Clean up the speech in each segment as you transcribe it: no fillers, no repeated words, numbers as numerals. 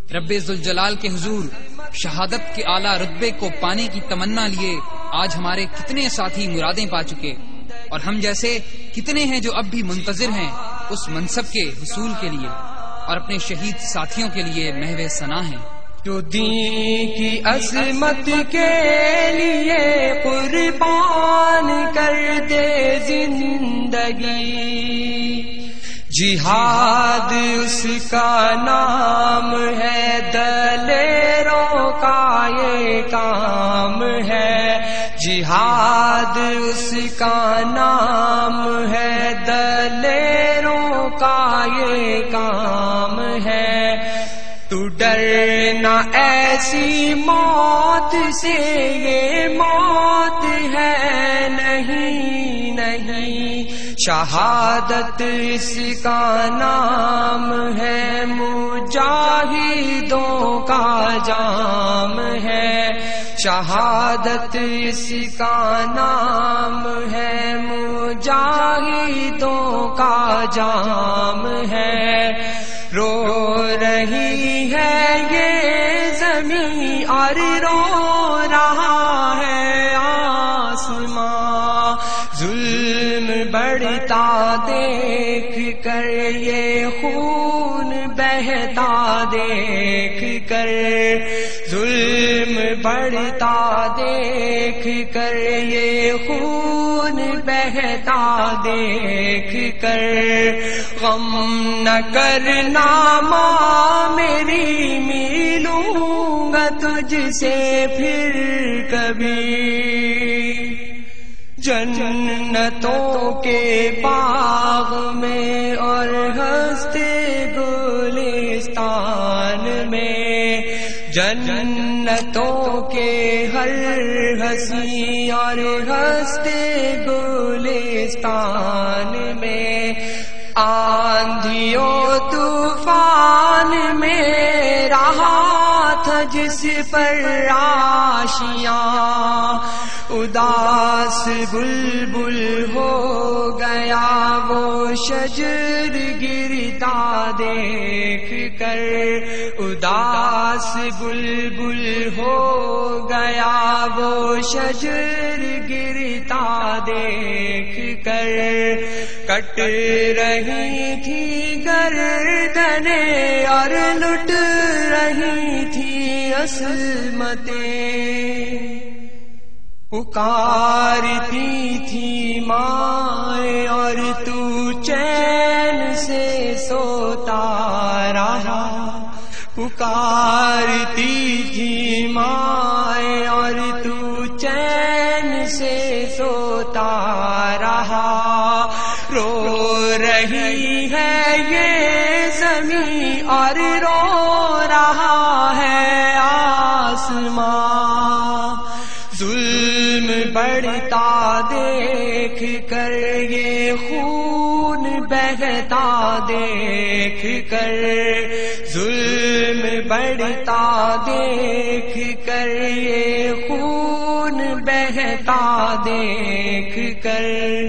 رب ذوالجلال کے حضور شہادت کے اعلیٰ رتبے کو پانے کی تمنا لیے آج ہمارے کتنے ساتھی مرادیں پا چکے، اور ہم جیسے کتنے ہیں جو اب بھی منتظر ہیں اس منصب کے حصول کے لیے، اور اپنے شہید ساتھیوں کے لیے محو ثنا ہیں جو دین کی عظمت کے لیے قربان کر دے زندگی، جہاد اس کا نام ہے، دلیروں کا یہ کام ہے، جہاد اس کا نام ہے، دلیروں کا یہ کام ہے۔ تو ڈرنا ایسی موت سے، یہ موت ہے نہیں نہیں، شہادت اس کا نام ہے، مجاہدوں کا جام ہے، شہادت اس کا نام ہے، مجاہدوں کا جام ہے۔ رو رہی ہے یہ زمین اور رو رہا ہے آسماں، ظلم بڑھتا دیکھ کر، یہ خون بہتا دیکھ کر، ظلم بڑھتا دیکھ کر، یہ خون بہتا دیکھ کر، غم نہ کرنا ماں میری، ملوں گا تجھ سے پھر کبھی، جنتوں کے باغ میں اور ہنستے گلستان میں، جنتوں کے ہر ہنسی اور ہنستے گلستان میں، آندھیوں طوفان میں رہا تھا جس پر آشیاں، اداس بلبل ہو گیا وہ شجر گرتا دیکھ کر، اداس بلبل ہو گیا وہ شجر گرتا دیکھ کر، کٹ رہی تھی گردنیں اور لٹ رہی تھی عصمتیں، پکارتی تھی ماں اور تو چین سے سوتا رہا، پکارتی تھی ماں اور تو چین سے سوتا رہا، رو رہی ہے یہ زمین اور رو رہا ہے آسماں، ظلم بڑھتا دیکھ کر، یہ خون بہتا دیکھ کر، ظلم بڑھتا دیکھ کر، یہ خون بہتا دیکھ کر،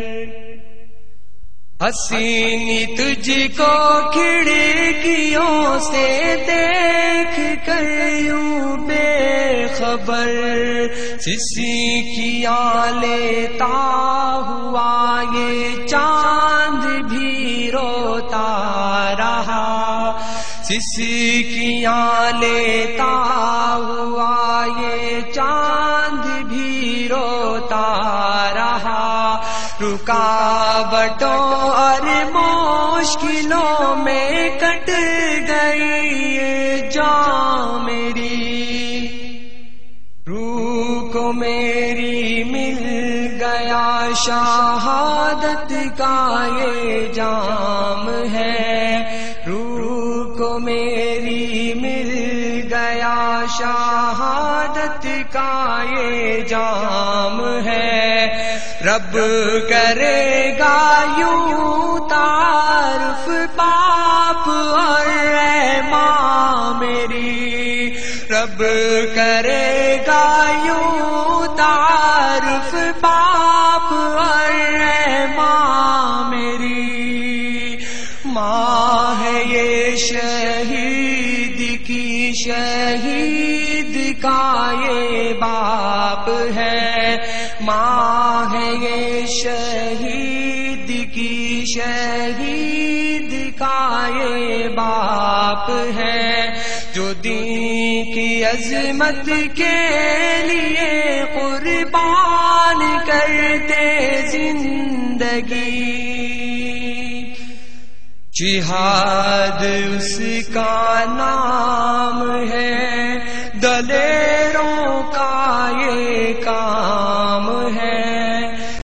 حسینی تجھ کو کھڑکیوں سے دیکھ کر یوں بے خبر، سسکیاں لیتا ہوا یہ چاند بھی روتا رہا، سسکیاں لیتا ہوا یہ چاند بھی روتا رہا، رکاوٹوں اور مشکلوں میں کٹ گئی یہ جان میری، روح کو میری مل گیا شہادت کا یہ جام ہے، روح کو میری مل گیا شہادت کا یہ جام ہے، رب کرے گا یوں تعارف باپ اور اے ماں میری، رب کرے گا یوں تعارف باپ اور اے ماں میری، ماں ہے یہ شہید کی شہید کا یہ باپ ہے، ماں ہے یہ شہید کی، شہید کا یہ باپ ہے، جو دین کی عظمت کے لیے قربان کرتے زندگی۔ جہاد اس کا نام ہے، دلیروں کا یہ کام ہے،